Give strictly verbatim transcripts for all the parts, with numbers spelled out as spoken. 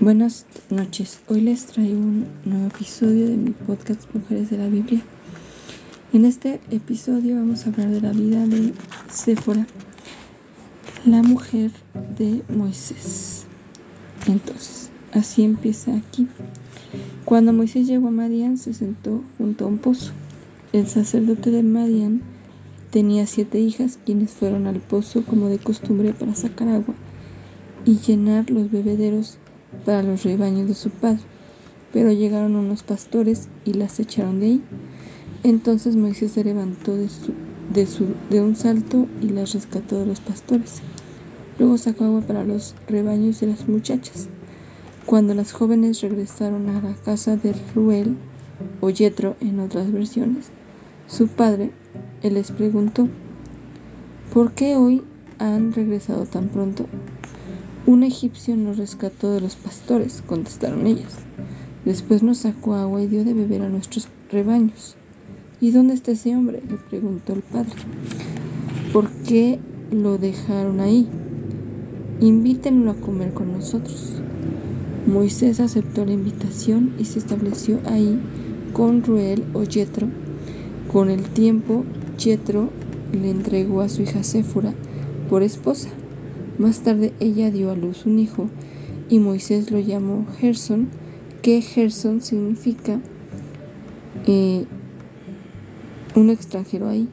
Buenas noches, hoy les traigo un nuevo episodio de mi podcast Mujeres de la Biblia. En este episodio vamos a hablar de la vida de Séfora, la mujer de Moisés. Entonces, así empieza aquí. Cuando Moisés llegó a Madián, se sentó junto a un pozo. El sacerdote de Madián tenía siete hijas, quienes fueron al pozo como de costumbre para sacar agua y llenar los bebederos para los rebaños de su padre. Pero llegaron unos pastores y las echaron de ahí. Entonces Moisés se levantó de, su, de, su, de un salto y las rescató de los pastores. Luego sacó agua para los rebaños de las muchachas. Cuando las jóvenes regresaron a la casa de Reuel, o Yetro en otras versiones, su padre, él les preguntó: ¿por qué hoy han regresado tan pronto? Un egipcio nos rescató de los pastores, contestaron ellas. Después nos sacó agua y dio de beber a nuestros rebaños. ¿Y dónde está ese hombre?, le preguntó el padre. ¿Por qué lo dejaron ahí? Invítenlo a comer con nosotros. Moisés aceptó la invitación y se estableció ahí con Reuel o Yetro. Con el tiempo, Yetro le entregó a su hija Séfora por esposa. Más tarde ella dio a luz un hijo y Moisés lo llamó Gersón, que Gersón significa eh, un extranjero ahí.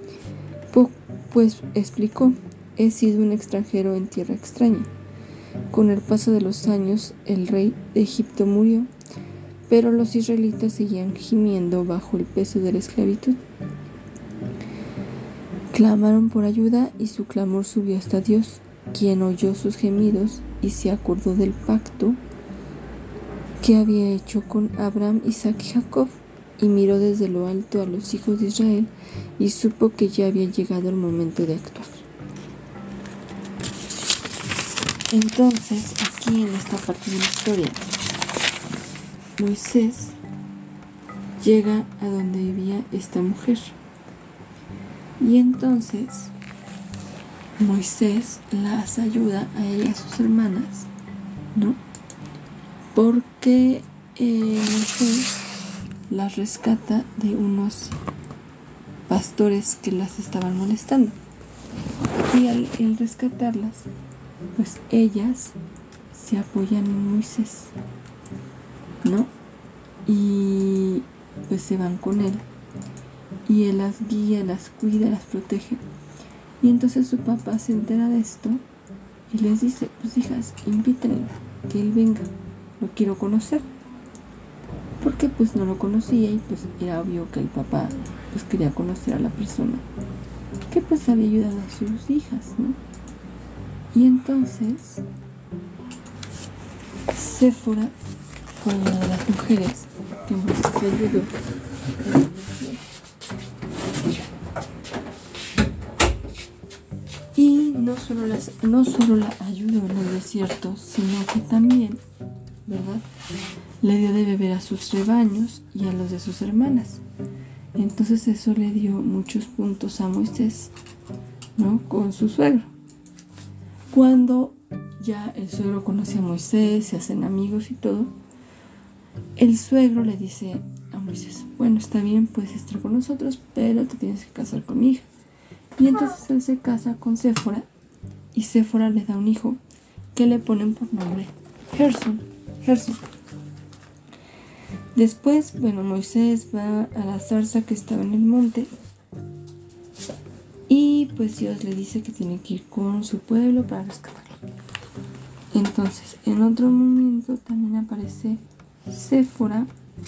Pues explicó: he sido un extranjero en tierra extraña. Con el paso de los años el rey de Egipto murió, pero los israelitas seguían gimiendo bajo el peso de la esclavitud. Clamaron por ayuda y su clamor subió hasta Dios, quien oyó sus gemidos y se acordó del pacto que había hecho con Abraham, Isaac y Jacob, y miró desde lo alto a los hijos de Israel y supo que ya había llegado el momento de actuar. Entonces, aquí en esta parte de la historia, Moisés llega a donde vivía esta mujer. Y entonces Moisés las ayuda a ella y a sus hermanas, ¿no? Porque eh, Moisés las rescata de unos pastores que las estaban molestando. Y al, al rescatarlas, pues ellas se apoyan en Moisés, ¿no? Y pues se van con él. Y él las guía, las cuida, las protege. Y entonces su papá se entera de esto y les dice: pues hijas, invítenlo, que él venga, lo quiero conocer. Porque pues no lo conocía y pues era obvio que el papá pues quería conocer a la persona que pues había ayudado a sus hijas, ¿no? Y entonces Séfora fue una de las mujeres que Moisés ayudó. Y no solo, las, no solo la ayudó en el desierto, sino que también, ¿verdad?, le dio de beber a sus rebaños y a los de sus hermanas. Entonces eso le dio muchos puntos a Moisés, ¿no?, con su suegro. Cuando ya el suegro conoce a Moisés, se hacen amigos y todo, el suegro le dice a Moisés: bueno, está bien, puedes estar con nosotros, pero te tienes que casar con mi hija. Y entonces él se casa con Séfora y Séfora le da un hijo que le ponen por nombre Gersón. Gersón. Después, bueno, Moisés va a la zarza que estaba en el monte y pues Dios le dice que tiene que ir con su pueblo para rescatarlo. Entonces, en otro momento también aparece Séfora,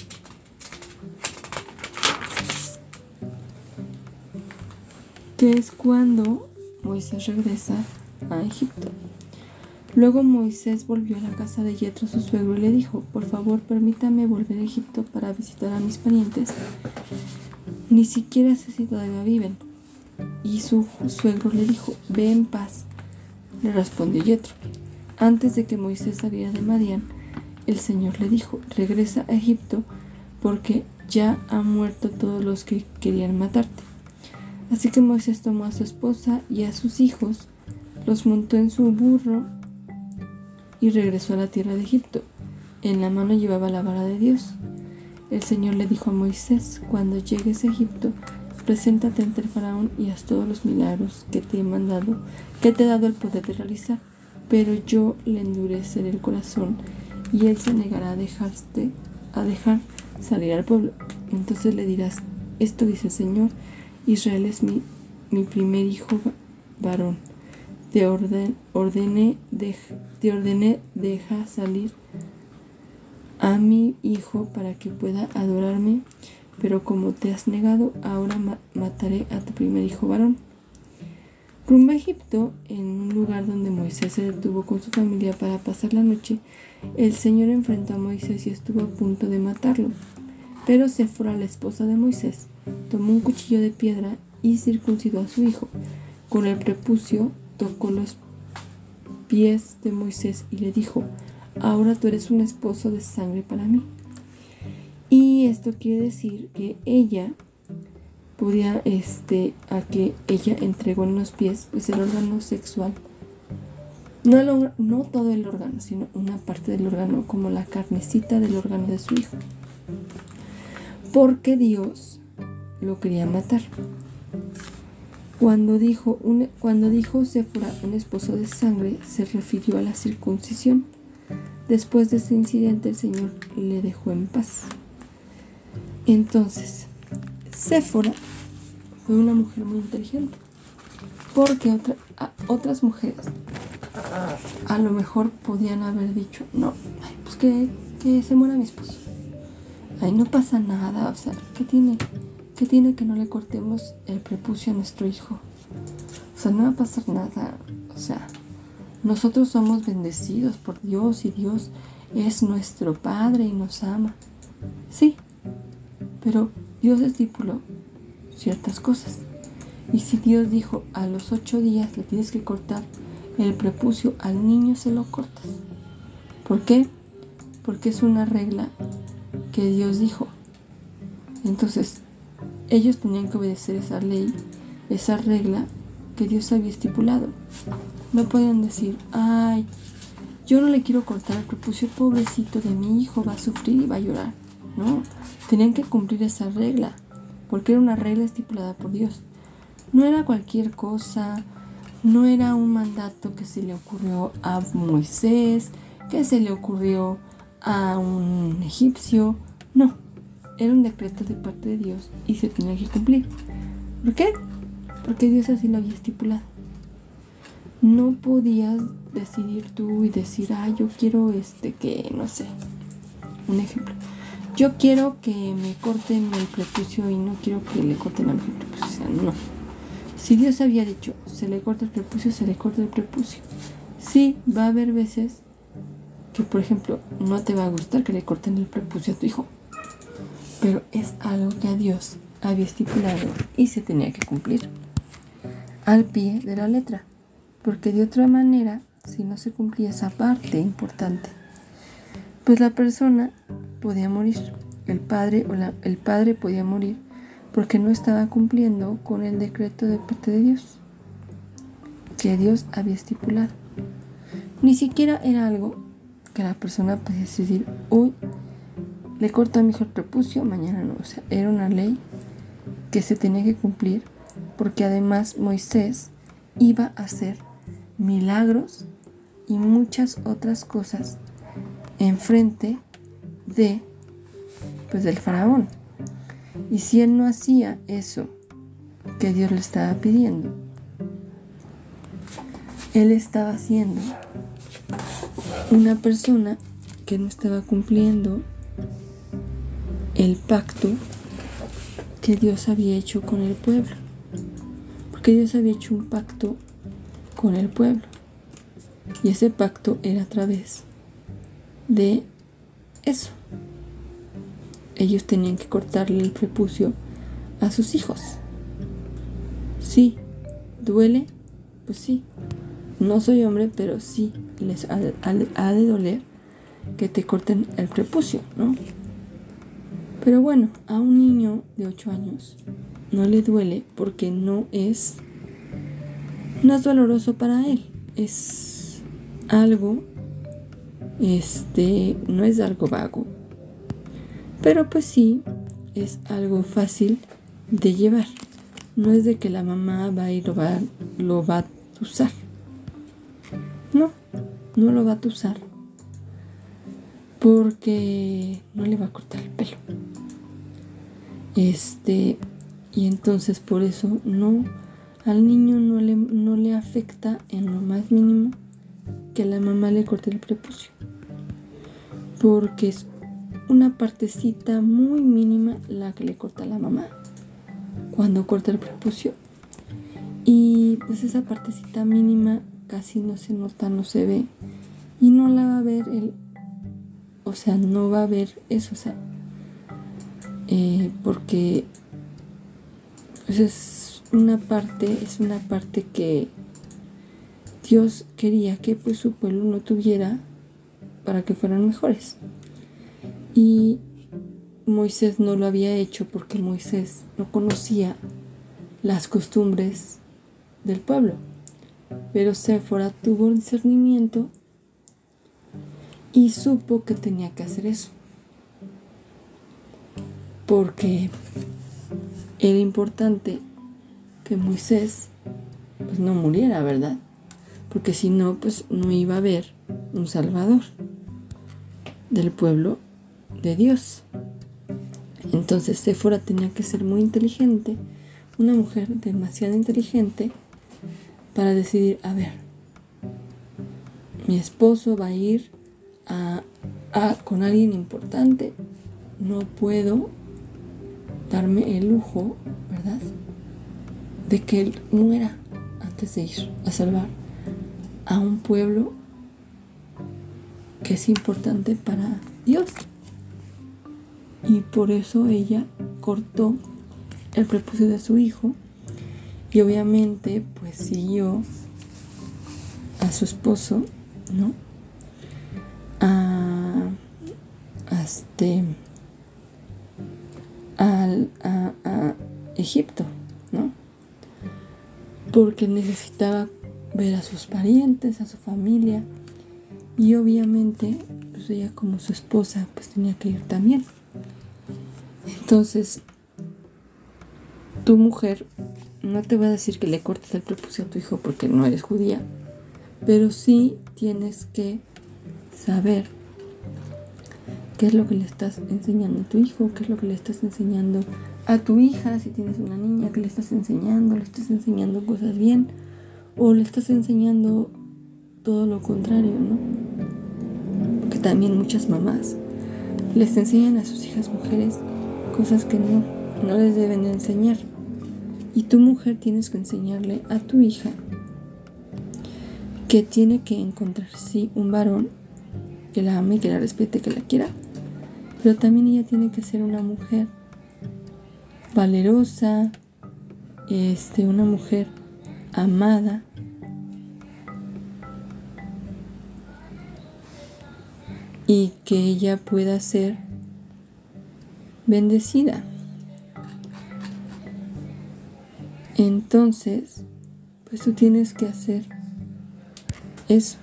que es cuando Moisés regresa a Egipto. Luego Moisés volvió a la casa de Yetro, su suegro, y le dijo: por favor, permítame volver a Egipto para visitar a mis parientes. Ni siquiera sé si todavía viven. Y su suegro le dijo: ve en paz. Le respondió Yetro. Antes de que Moisés saliera de Madián, el Señor le dijo: regresa a Egipto, porque ya han muerto todos los que querían matarte. Así que Moisés tomó a su esposa y a sus hijos, los montó en su burro y regresó a la tierra de Egipto. En la mano llevaba la vara de Dios. El Señor le dijo a Moisés: cuando llegues a Egipto, preséntate ante el faraón y haz todos los milagros que te he mandado, que te he dado el poder de realizar. Pero yo le endureceré el corazón y él se negará a dejarte, a dejar salir al pueblo. Entonces le dirás: esto dice el Señor, Israel es mi, mi primer hijo varón. Te, orden, ordené, de, te ordené deja salir a mi hijo para que pueda adorarme, pero como te has negado, ahora ma- mataré a tu primer hijo varón. Rumbo a Egipto, en un lugar donde Moisés se detuvo con su familia para pasar la noche, el Señor enfrentó a Moisés y estuvo a punto de matarlo. Pero Séfora, la esposa de Moisés, tomó un cuchillo de piedra y circuncidó a su hijo. Con el prepucio tocó los pies de Moisés y le dijo: ahora tú eres un esposo de sangre para mí. Y esto quiere decir que ella podía, este, a que ella entregó en los pies, pues el órgano sexual. No, el, no todo el órgano, sino una parte del órgano, como la carnecita del órgano de su hijo. Porque Dios lo quería matar. Cuando dijo, un, cuando dijo Séfora, un esposo de sangre, se refirió a la circuncisión. Después de ese incidente, el Señor le dejó en paz. Entonces, Séfora fue una mujer muy inteligente, porque otra, a, otras mujeres a lo mejor podían haber dicho: no, ay, pues que, que se muera mi esposo. Ay, no pasa nada, o sea, ¿qué tiene? ¿Qué tiene que no le cortemos el prepucio a nuestro hijo? O sea, no va a pasar nada. O sea, nosotros somos bendecidos por Dios y Dios es nuestro Padre y nos ama. Sí, pero Dios estipuló ciertas cosas. Y si Dios dijo: a los ocho días le tienes que cortar el prepucio al niño, se lo cortas. ¿Por qué? Porque es una regla que Dios dijo. Entonces, ellos tenían que obedecer esa ley, esa regla que Dios había estipulado. No podían decir: ay, yo no le quiero cortar el prepucio, pobrecito de mi hijo, va a sufrir y va a llorar. No, tenían que cumplir esa regla, porque era una regla estipulada por Dios. No era cualquier cosa, no era un mandato que se le ocurrió a Moisés, que se le ocurrió a un egipcio. No, era un decreto de parte de Dios y se tenía que cumplir. ¿Por qué? Porque Dios así lo había estipulado. No podías decidir tú y decir: ah, yo quiero este que, no sé, un ejemplo. Yo quiero que me corten el prepucio y no quiero que le corten el prepucio. O sea, no. Si Dios había dicho: se le corta el prepucio, se le corta el prepucio. Sí, va a haber veces que, por ejemplo, no te va a gustar que le corten el prepucio a tu hijo. Pero es algo que a Dios había estipulado y se tenía que cumplir al pie de la letra. Porque de otra manera, si no se cumplía esa parte importante, pues la persona podía morir. El padre o la, el padre podía morir porque no estaba cumpliendo con el decreto de parte de Dios que Dios había estipulado. Ni siquiera era algo que la persona podía decidir: hoy le corto a mi hijo el prepucio, mañana no. O sea, era una ley que se tenía que cumplir, porque además Moisés iba a hacer milagros y muchas otras cosas en frente de, pues, del faraón. Y si él no hacía eso que Dios le estaba pidiendo, él estaba haciendo una persona que no estaba cumpliendo el pacto que Dios había hecho con el pueblo. Porque Dios había hecho un pacto con el pueblo. Y ese pacto era a través de eso. Ellos tenían que cortarle el prepucio a sus hijos. Sí, ¿duele? Pues sí. No soy hombre, pero sí les ha, ha, ha de doler que te corten el prepucio, ¿no? Pero bueno, a un niño de ocho años no le duele porque no es, no es doloroso para él. Es algo este, no es algo vago, pero pues sí, es algo fácil de llevar. No es de que la mamá va y lo va, lo va a usar. No, no lo va a usar. Porque no le va a cortar el pelo. Este, y entonces por eso no, al niño no le, no le afecta en lo más mínimo que la mamá le corte el prepucio. Porque es una partecita muy mínima la que le corta la mamá cuando corta el prepucio. Y pues esa partecita mínima casi no se nota, no se ve. Y no la va a ver el, o sea, no va a ver eso, o sea, eh, porque pues es una parte, es una parte que Dios quería que pues su pueblo no tuviera para que fueran mejores. Y Moisés no lo había hecho porque Moisés no conocía las costumbres del pueblo. Pero Séfora tuvo discernimiento y supo que tenía que hacer eso. Porque era importante que Moisés pues no muriera, ¿verdad? Porque si no, pues no iba a haber un salvador del pueblo de Dios. Entonces Séfora tenía que ser muy inteligente, una mujer demasiado inteligente para decidir, a ver, mi esposo va a ir a, a, con alguien importante, no puedo darme el lujo, ¿verdad?, de que él muera antes de ir a salvar a un pueblo que es importante para Dios. Y por eso ella cortó el prepucio de su hijo y obviamente pues siguió a su esposo, ¿no?, a, a este al, a, a Egipto, ¿no?, porque necesitaba ver a sus parientes, a su familia, y obviamente pues ella como su esposa pues tenía que ir también. Entonces tu mujer, no te voy a decir que le cortes el prepucio a tu hijo porque no eres judía, pero sí tienes que saber qué es lo que le estás enseñando a tu hijo, qué es lo que le estás enseñando a tu hija, si tienes una niña, que le estás enseñando, le estás enseñando cosas bien o le estás enseñando todo lo contrario, ¿no? Porque también muchas mamás les enseñan a sus hijas mujeres cosas que no, no les deben de enseñar. Y tu mujer tienes que enseñarle a tu hija que tiene que encontrar, sí, un varón que la ame, que la respete, que la quiera, pero también ella tiene que ser una mujer valerosa, este, una mujer amada, y que ella pueda ser bendecida. Entonces, pues tú tienes que hacer eso.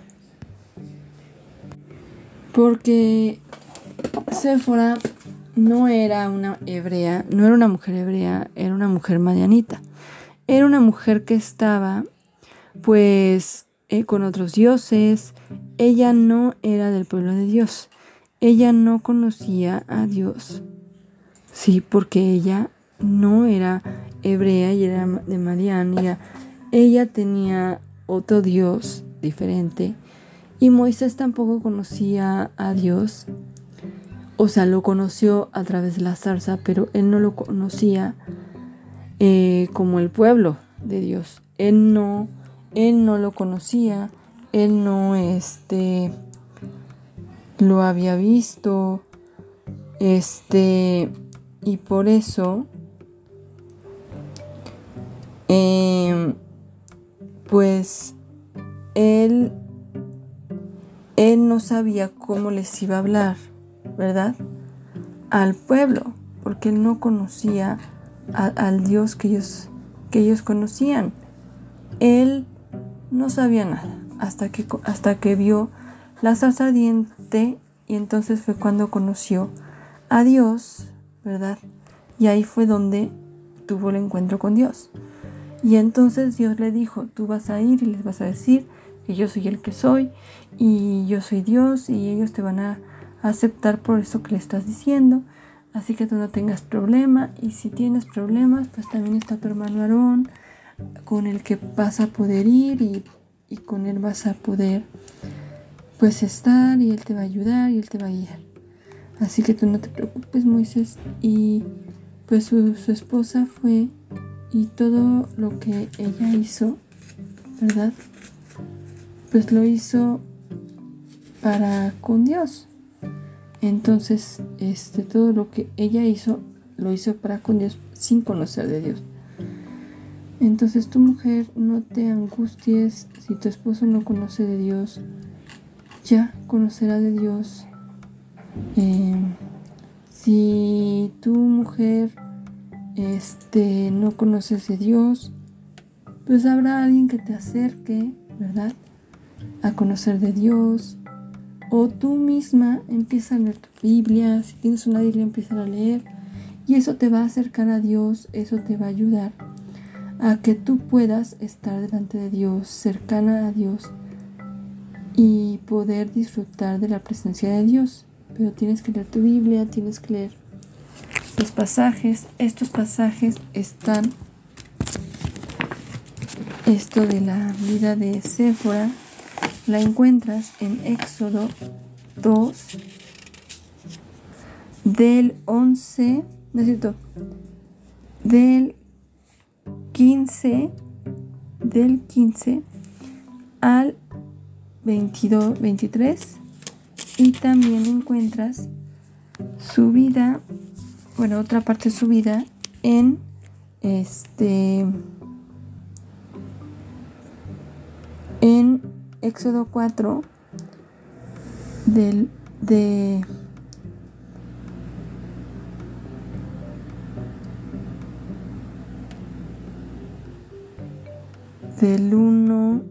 Porque Séfora no era una hebrea, no era una mujer hebrea, era una mujer madianita. Era una mujer que estaba, pues, eh, con otros dioses. Ella no era del pueblo de Dios. Ella no conocía a Dios. Sí, porque ella no era hebrea y era de Madián. Ella, ella tenía otro Dios diferente. Y Moisés tampoco conocía a Dios. O sea, lo conoció a través de la zarza, pero él no lo conocía eh, como el pueblo de Dios. Él no, él no lo conocía. Él no este, lo había visto. Este, y por eso, eh, pues, él, él no sabía cómo les iba a hablar, ¿verdad?, al pueblo, porque él no conocía a, al Dios que ellos, que ellos conocían. Él no sabía nada hasta que, hasta que vio la zarza ardiente, y entonces fue cuando conoció a Dios, ¿verdad? Y ahí fue donde tuvo el encuentro con Dios. Y entonces Dios le dijo, tú vas a ir y les vas a decir que yo soy el que soy y yo soy Dios y ellos te van a aceptar por eso que le estás diciendo. Así que tú no tengas problema, y si tienes problemas, pues también está tu hermano Aarón, con el que vas a poder ir y, y con él vas a poder pues estar, y él te va a ayudar y él te va a guiar. Así que tú no te preocupes, Moisés. Y pues su, su esposa fue, y todo lo que ella hizo, ¿verdad? Pues lo hizo para con Dios. Entonces, este, todo lo que ella hizo, lo hizo para con Dios sin conocer de Dios. Entonces, tu mujer, no te angusties si tu esposo no conoce de Dios. Ya conocerá de Dios. Eh, si tu mujer este, no conoces de Dios, pues habrá alguien que te acerque, ¿verdad?, a conocer de Dios. O tú misma empieza a leer tu Biblia. Si tienes una Biblia, empieza a leer. Y eso te va a acercar a Dios. Eso te va a ayudar a que tú puedas estar delante de Dios, cercana a Dios, y poder disfrutar de la presencia de Dios. Pero tienes que leer tu Biblia, tienes que leer los pasajes. Estos pasajes están, esto de la vida de Séfora, la encuentras en Éxodo dos, del once, no es cierto, del quince, del quince al veintidós, veintitrés, y también encuentras su vida, bueno, otra parte de su vida en este en Éxodo cuatro, del de del uno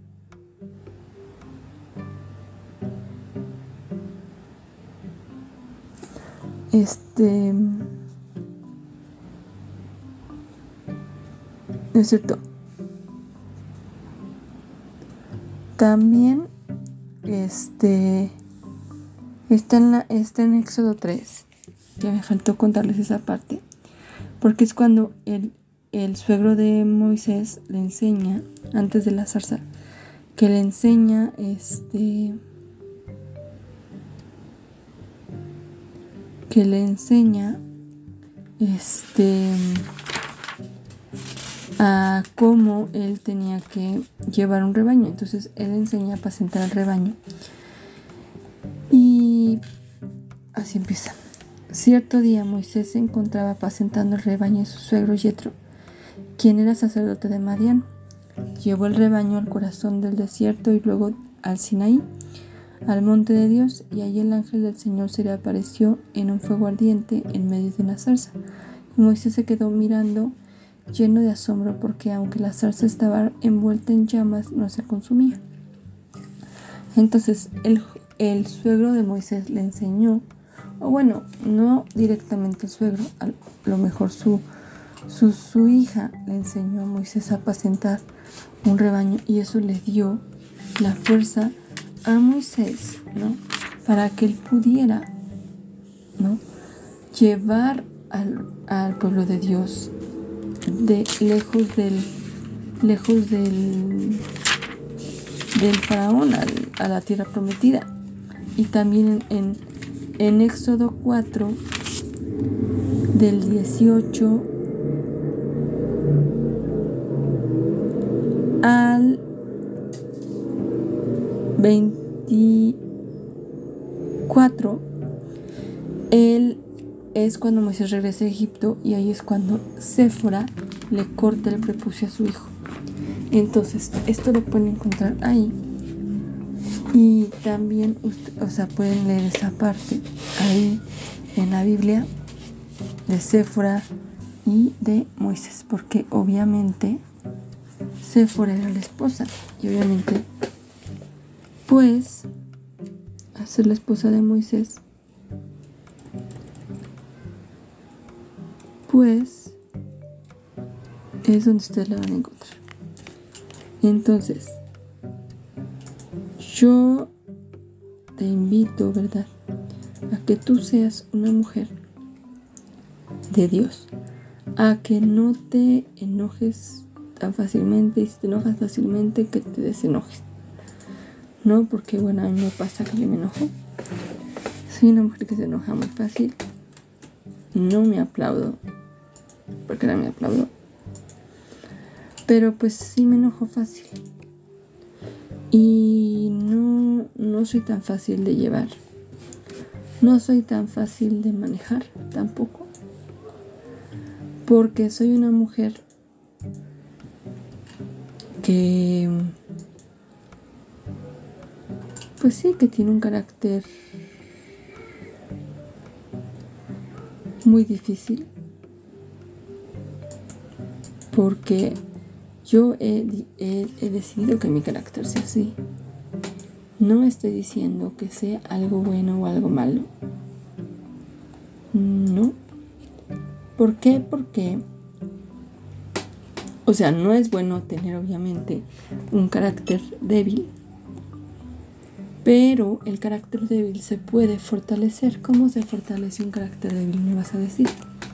este ¿no es cierto? También este está en, la, está en Éxodo tres. Ya me faltó contarles esa parte, porque es cuando el, el suegro de Moisés le enseña, antes de la zarza, que le enseña este que le enseña este a cómo él tenía que llevar un rebaño. Entonces él enseña a apacentar el rebaño, y así empieza. Cierto día Moisés se encontraba apacentando el rebaño de su suegro Yetro, quien era sacerdote de Madián. Llevó el rebaño al corazón del desierto y luego al Sinaí, al monte de Dios, y allí el ángel del Señor se le apareció en un fuego ardiente en medio de una zarza. Y Moisés se quedó mirando, lleno de asombro, porque aunque la zarza estaba envuelta en llamas, no se consumía. Entonces el, el suegro de Moisés le enseñó, o bueno, no directamente el suegro, a lo mejor su, su, su hija le enseñó a Moisés a apacentar un rebaño, y eso le dio la fuerza a Moisés, ¿no?, para que él pudiera, ¿no?, llevar al, al pueblo de Dios de lejos del lejos del del faraón al, a la tierra prometida. Y también en, en, en Éxodo cuatro, del dieciocho al veinticuatro, él es cuando Moisés regresa a Egipto, y ahí es cuando Séfora le corta el prepucio a su hijo. Entonces esto lo pueden encontrar ahí, y también usted, o sea, pueden leer esa parte ahí en la Biblia de Séfora y de Moisés, porque obviamente Séfora era la esposa, y obviamente pues a ser la esposa de Moisés, pues es donde ustedes la van a encontrar. Entonces, yo te invito, ¿verdad?, a que tú seas una mujer de Dios, a que no te enojes tan fácilmente, y si te enojas fácilmente, que te desenojes. No, porque bueno, a mí me pasa que yo me enojo. Soy una mujer que se enoja muy fácil. No me aplaudo, porque no me aplaudo. Pero pues sí me enojo fácil. Y no, no soy tan fácil de llevar. No soy tan fácil de manejar tampoco. Porque soy una mujer que, pues sí, que tiene un carácter muy difícil. Porque yo he, he, he decidido que mi carácter sea así. No estoy diciendo que sea algo bueno o algo malo. No. ¿Por qué? Porque, o sea, no es bueno tener obviamente un carácter débil, pero el carácter débil se puede fortalecer. ¿Cómo se fortalece un carácter débil? Me vas a decir.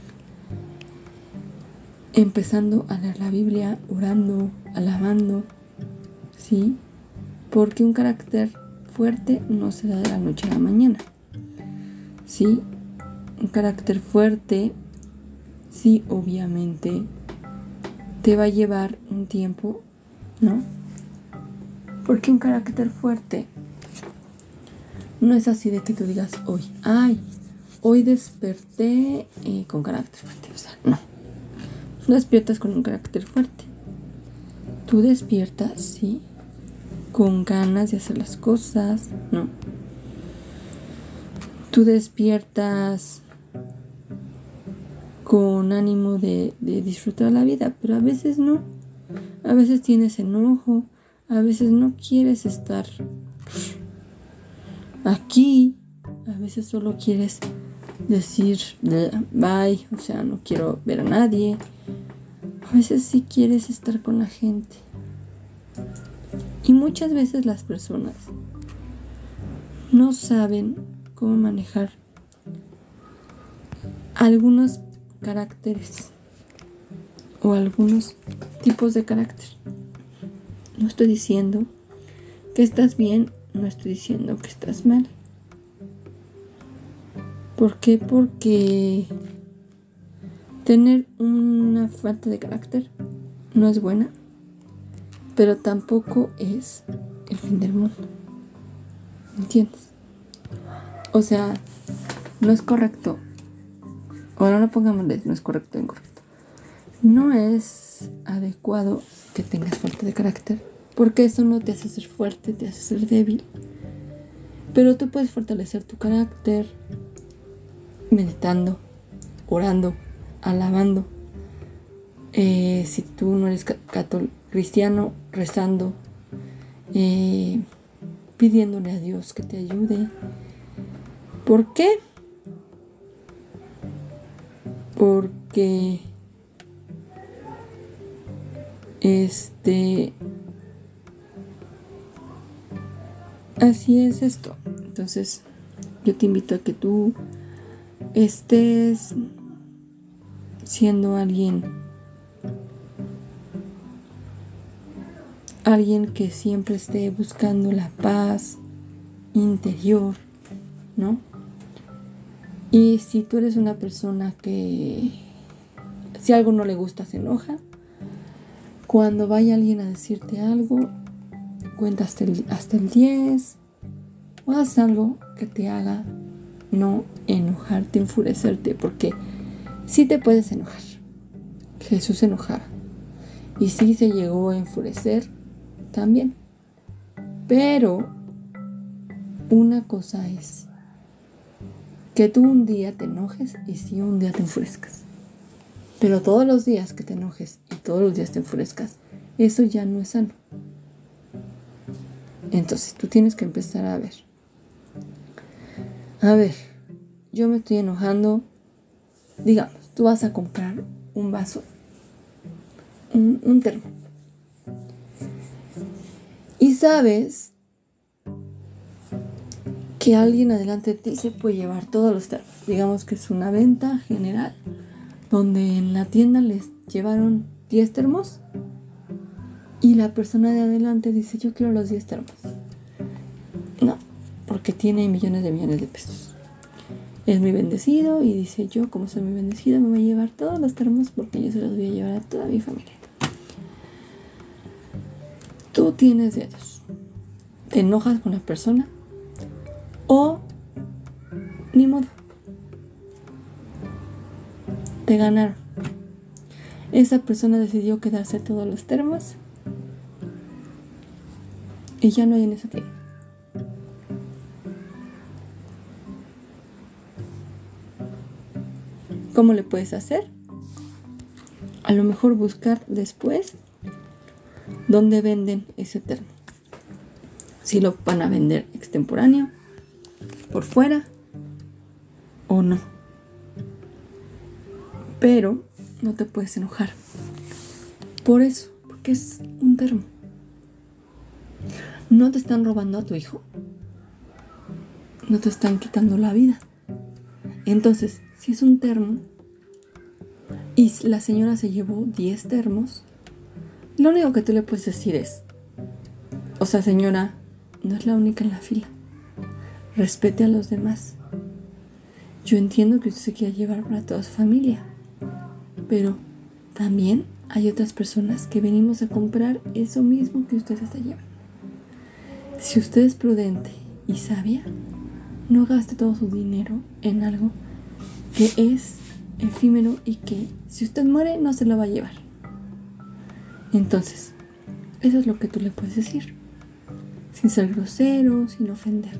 Empezando a leer la Biblia, orando, alabando, ¿sí? Porque un carácter fuerte no se da de la noche a la mañana, ¿sí? Un carácter fuerte, sí, obviamente, te va a llevar un tiempo, ¿no? Porque un carácter fuerte no es así de que tú digas hoy, ay, hoy desperté eh, con carácter fuerte, o sea, no. No despiertas con un carácter fuerte. Tú despiertas, sí, con ganas de hacer las cosas, ¿no? Tú despiertas con ánimo de, de disfrutar la vida, pero a veces no. A veces tienes enojo, a veces no quieres estar aquí, a veces solo quieres decir bye, o sea, no quiero ver a nadie. A veces sí quieres estar con la gente. Y muchas veces las personas no saben cómo manejar algunos caracteres o algunos tipos de carácter. No estoy diciendo que estás bien, no estoy diciendo que estás mal. ¿Por qué? Porque tener una falta de carácter no es buena, pero tampoco es el fin del mundo. ¿Entiendes? O sea, no es correcto. Ahora no pongamos no es correcto o incorrecto. No es adecuado que tengas falta de carácter, porque eso no te hace ser fuerte, te hace ser débil. Pero tú puedes fortalecer tu carácter meditando, orando, alabando. Eh, si tú no eres católico, cristiano, rezando, eh, pidiéndole a Dios que te ayude. ¿Por qué? Porque este así es esto. Entonces yo te invito a que tú estés siendo alguien alguien que siempre esté buscando la paz interior, ¿no? Y si tú eres una persona que si algo no le gusta se enoja, cuando vaya alguien a decirte algo, cuenta hasta el, hasta el diez o haz algo que te haga no enojarte, enfurecerte, porque sí te puedes enojar. Jesús se enojaba y sí se llegó a enfurecer también. Pero una cosa es que tú un día te enojes y sí un día te enfurezcas. Pero todos los días que te enojes y todos los días te enfurezcas, eso ya no es sano. Entonces tú tienes que empezar a ver A ver, yo me estoy enojando. Digamos, tú vas a comprar un vaso, un, un termo. Y sabes que alguien adelante de ti se puede llevar todos los termos. Digamos que es una venta general donde en la tienda les llevaron diez termos y la persona de adelante dice: yo quiero los diez termos. No, porque tiene millones de millones de pesos. Es muy bendecido y dice: yo, como soy muy bendecido, me voy a llevar todos los termos porque yo se los voy a llevar a toda mi familia. Tú tienes dedos. Te enojas con la persona o ni modo. Te ganaron. Esa persona decidió quedarse todos los termos y ya no hay en esa tienda. ¿Cómo le puedes hacer? A lo mejor buscar después dónde venden ese termo. Si lo van a vender extemporáneo, por fuera o no. Pero no te puedes enojar por eso, porque es un termo. No te están robando a tu hijo, no te están quitando la vida. Entonces, si es un termo y la señora se llevó diez termos, lo único que tú le puedes decir es: o sea, señora, no es la única en la fila, respete a los demás. Yo entiendo que usted se quiera llevar para toda su familia, pero también hay otras personas que venimos a comprar eso mismo que usted se está llevando. Si usted es prudente y sabia, no gaste todo su dinero en algo que es efímero y que si usted muere no se lo va a llevar. Entonces, eso es lo que tú le puedes decir, sin ser grosero, sin ofender.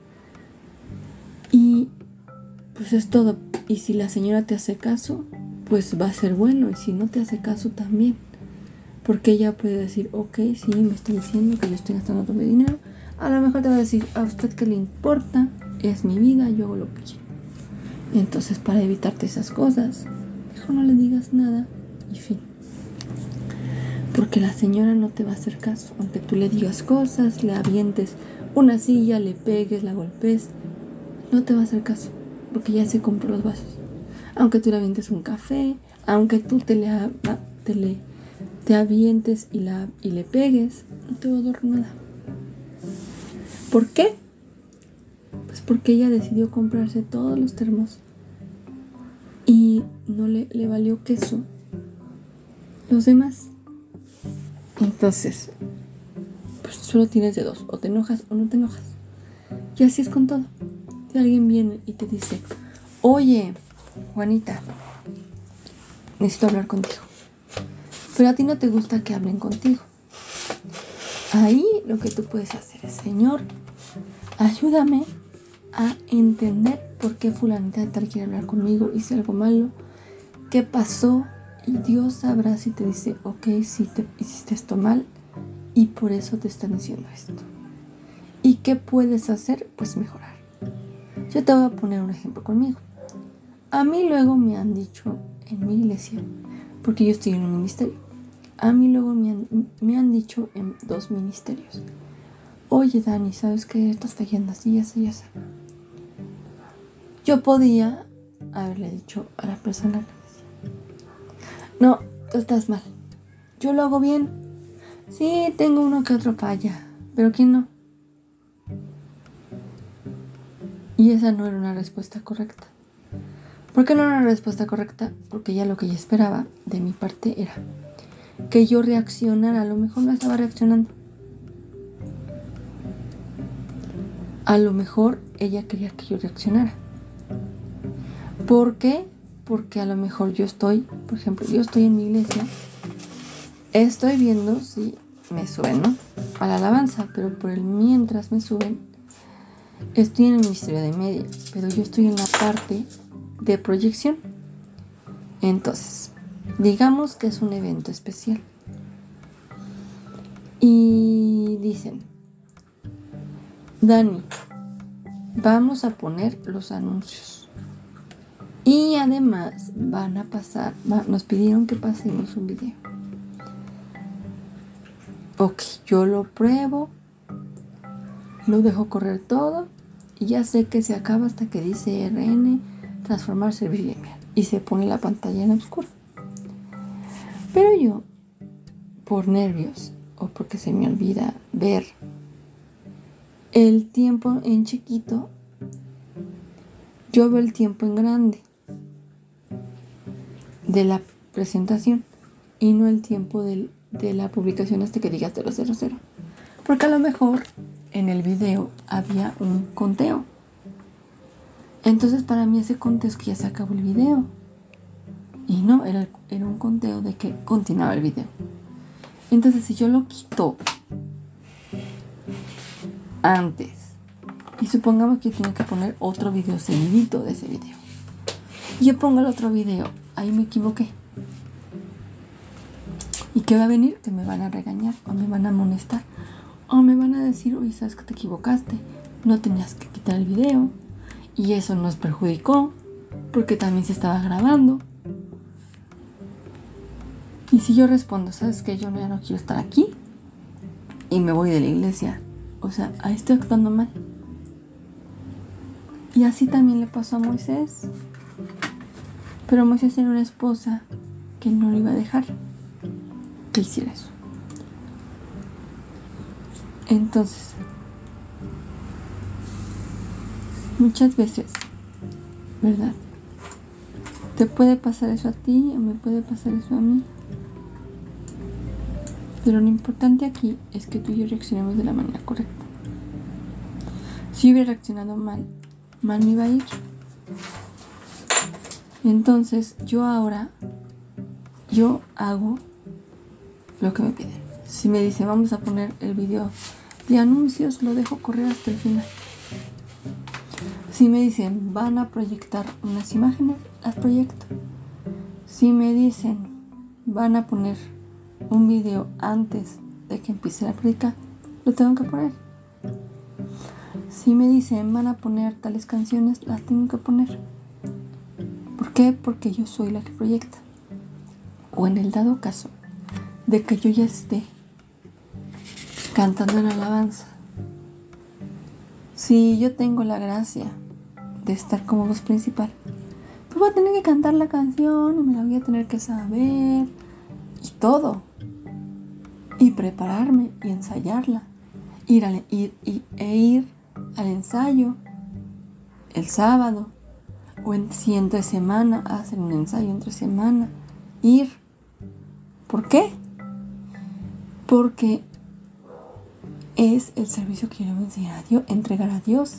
Y pues es todo. Y si la señora te hace caso, pues va a ser bueno. Y si no te hace caso también, porque ella puede decir: ok, sí, me está diciendo que yo estoy gastando todo mi dinero. A lo mejor te va a decir: ¿a usted qué le importa? Es mi vida, yo hago lo que quiero. Entonces, para evitarte esas cosas, mejor no le digas nada y fin. Porque la señora no te va a hacer caso. Aunque tú le digas cosas, le avientes una silla, le pegues, la golpes, no te va a hacer caso, porque ya se compró los vasos. Aunque tú le avientes un café, aunque tú te le, te le te avientes y, la, y le pegues, no te va a dar nada. ¿Por qué? Pues porque ella decidió comprarse todos los termos y no le, le valió queso los demás. Entonces, pues solo tienes de dos: o te enojas o no te enojas. Y así es con todo. Si alguien viene y te dice: oye, Juanita, necesito hablar contigo, pero a ti no te gusta que hablen contigo. Ahí lo que tú puedes hacer es: Señor, ayúdame a entender por qué fulanita de tal quiere hablar conmigo. Hice algo malo, ¿qué pasó? Y Dios sabrá si te dice: ok, si te hiciste esto mal y por eso te están diciendo esto. ¿Y qué puedes hacer? Pues mejorar. Yo te voy a poner un ejemplo conmigo. A mí luego me han dicho en mi iglesia, porque yo estoy en un ministerio, a mí luego me han, me han dicho en dos ministerios: oye, Dani, ¿sabes qué? Estás fallando así, así, así. Yo podía haberle dicho a la persona: no, tú estás mal, yo lo hago bien. Sí, tengo uno que otro falla, pero ¿quién no? Y esa no era una respuesta correcta. ¿Por qué no era una respuesta correcta? Porque ya lo que ella esperaba de mi parte era que yo reaccionara. A lo mejor no estaba reaccionando. A lo mejor ella quería que yo reaccionara. ¿Por qué? Porque a lo mejor yo estoy, por ejemplo, yo estoy en mi iglesia, estoy viendo si me suben, ¿no?, a la alabanza, pero por el mientras me suben, estoy en el ministerio de media, pero yo estoy en la parte de proyección. Entonces, digamos que es un evento especial y dicen: Dani, vamos a poner los anuncios. Y además van a pasar, va, nos pidieron que pasemos un video. Ok, yo lo pruebo, lo dejo correr todo y ya sé que se acaba hasta que dice R N, transformar, servir y enviar. Y se pone la pantalla en oscuro. Pero yo, por nervios o porque se me olvida ver el tiempo en chiquito, yo veo el tiempo en grande de la presentación y no el tiempo del, de la publicación hasta que diga cero cero cero. Porque a lo mejor en el video había un conteo. Entonces para mí ese conteo es que ya se acabó el video. Y no, era, era un conteo de que continuaba el video. Entonces si yo lo quito antes, y supongamos que yo tengo que poner otro video seguidito de ese video, y yo pongo el otro video, ahí me equivoqué. ¿Y qué va a venir? Que me van a regañar, o me van a amonestar, o me van a decir, oye, sabes que te equivocaste, no tenías que quitar el video, y eso nos perjudicó, porque también se estaba grabando. Y si yo respondo, sabes que yo ya no quiero estar aquí, y me voy de la iglesia, o sea, ahí estoy actuando mal. Y así también le pasó a Moisés. Pero Moisés era una esposa que no le iba a dejar que hiciera eso. Entonces, muchas veces, ¿verdad? Te puede pasar eso a ti o me puede pasar eso a mí. Pero lo importante aquí es que tú y yo reaccionemos de la manera correcta. Si hubiera reaccionado mal, mal me iba a ir. Entonces yo ahora, yo hago lo que me piden. Si me dicen vamos a poner el video de anuncios, lo dejo correr hasta el final. Si me dicen van a proyectar unas imágenes, las proyecto. Si me dicen van a poner un video antes de que empiece la prédica, lo tengo que poner. Si me dicen van a poner tales canciones, las tengo que poner. ¿Por qué? Porque yo soy la que proyecta. O en el dado caso de que yo ya esté cantando en alabanza, si yo tengo la gracia de estar como voz principal, pues voy a tener que cantar la canción y me la voy a tener que saber y todo, y prepararme y ensayarla, ir, al, ir, ir e ir al ensayo el sábado, o en, si entre semana hacer un ensayo entre semana, ir. ¿Por qué? Porque es el servicio que yo le voy a enseñar a Dios, entregar a Dios.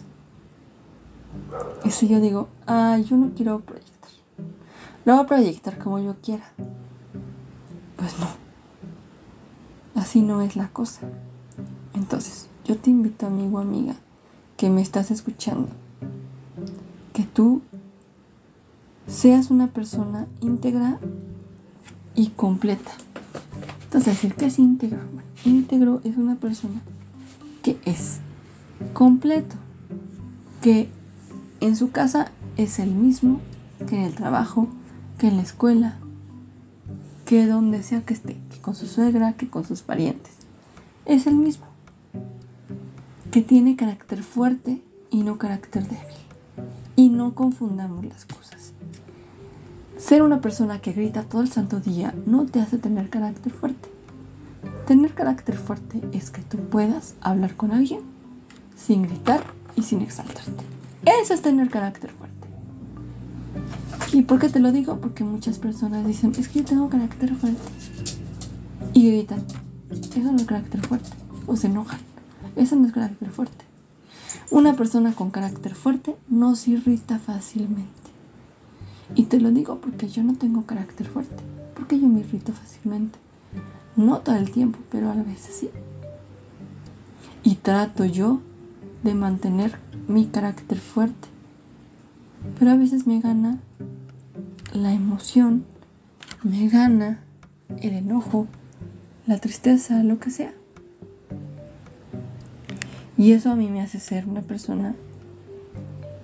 Y si yo digo, ah, yo no quiero proyectar, lo voy a proyectar como yo quiera, pues no, así no es la cosa. Entonces yo te invito, amigo o amiga, que me estás escuchando, que tú seas una persona íntegra y completa. Entonces, ¿qué es íntegro? Bueno, íntegro es una persona que es completo, que en su casa es el mismo que en el trabajo, que en la escuela, que donde sea que esté, que con su suegra, que con sus parientes. Es el mismo, que tiene carácter fuerte y no carácter débil. Y no confundamos las cosas. Ser una persona que grita todo el santo día no te hace tener carácter fuerte. Tener carácter fuerte es que tú puedas hablar con alguien sin gritar y sin exaltarte. Eso es tener carácter fuerte. ¿Y por qué te lo digo? Porque muchas personas dicen, es que yo tengo carácter fuerte, y gritan. Eso no es carácter fuerte. O se enojan. Eso no es carácter fuerte. Una persona con carácter fuerte no se irrita fácilmente. Y te lo digo porque yo no tengo carácter fuerte. Porque yo me irrito fácilmente. No todo el tiempo, pero a veces sí. Y trato yo de mantener mi carácter fuerte. Pero a veces me gana la emoción, me gana el enojo, la tristeza, lo que sea. Y eso a mí me hace ser una persona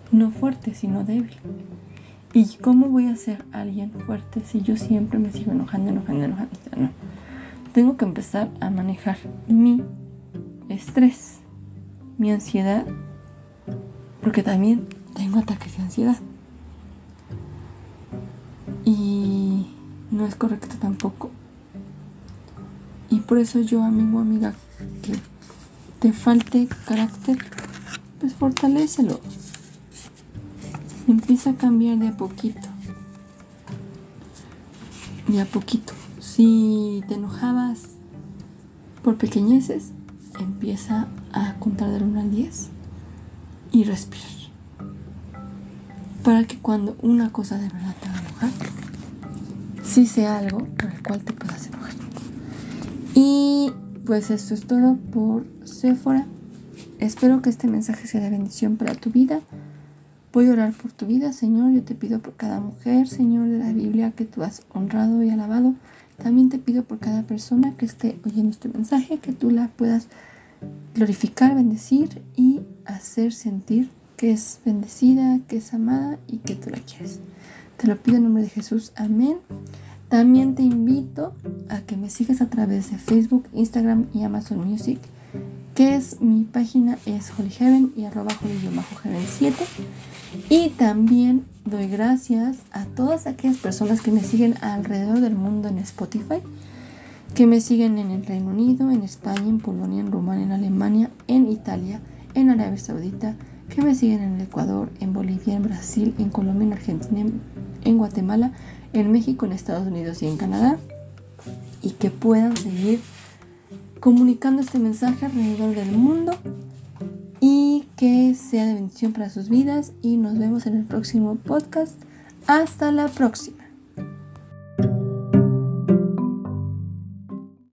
no fuerte, sino débil. ¿Y cómo voy a ser alguien fuerte si yo siempre me sigo enojando, enojando, enojando? O sea, no. Tengo que empezar a manejar mi estrés, mi ansiedad, porque también tengo ataques de ansiedad. Y no es correcto tampoco. Y por eso yo, amigo, amiga, que te falte carácter, pues fortalécelo. Empieza a cambiar de a poquito. De a poquito. Si te enojabas por pequeñeces, empieza a contar del uno al diez y respirar. Para que cuando una cosa de verdad te haga enojar, sí sea algo por el cual te puedas enojar. Y pues esto es todo por Séfora. Espero que este mensaje sea de bendición para tu vida. Voy a orar por tu vida, Señor. Yo te pido por cada mujer, Señor, de la Biblia que tú has honrado y alabado. También te pido por cada persona que esté oyendo este mensaje, que tú la puedas glorificar, bendecir y hacer sentir que es bendecida, que es amada y que tú la quieres. Te lo pido en nombre de Jesús. Amén. También te invito a que me sigas a través de Facebook, Instagram y Amazon Music, que es mi página es Holy Heaven y arroba Holy-Heaven siete. Y también doy gracias a todas aquellas personas que me siguen alrededor del mundo en Spotify, que me siguen en el Reino Unido, en España, en Polonia, en Rumania, en Alemania, en Italia, en Arabia Saudita, que me siguen en el Ecuador, en Bolivia, en Brasil, en Colombia, en Argentina, en, en Guatemala, en México, en Estados Unidos y en Canadá, y que puedan seguir comunicando este mensaje alrededor del mundo y que sea de bendición para sus vidas. Y nos vemos en el próximo podcast. Hasta la próxima.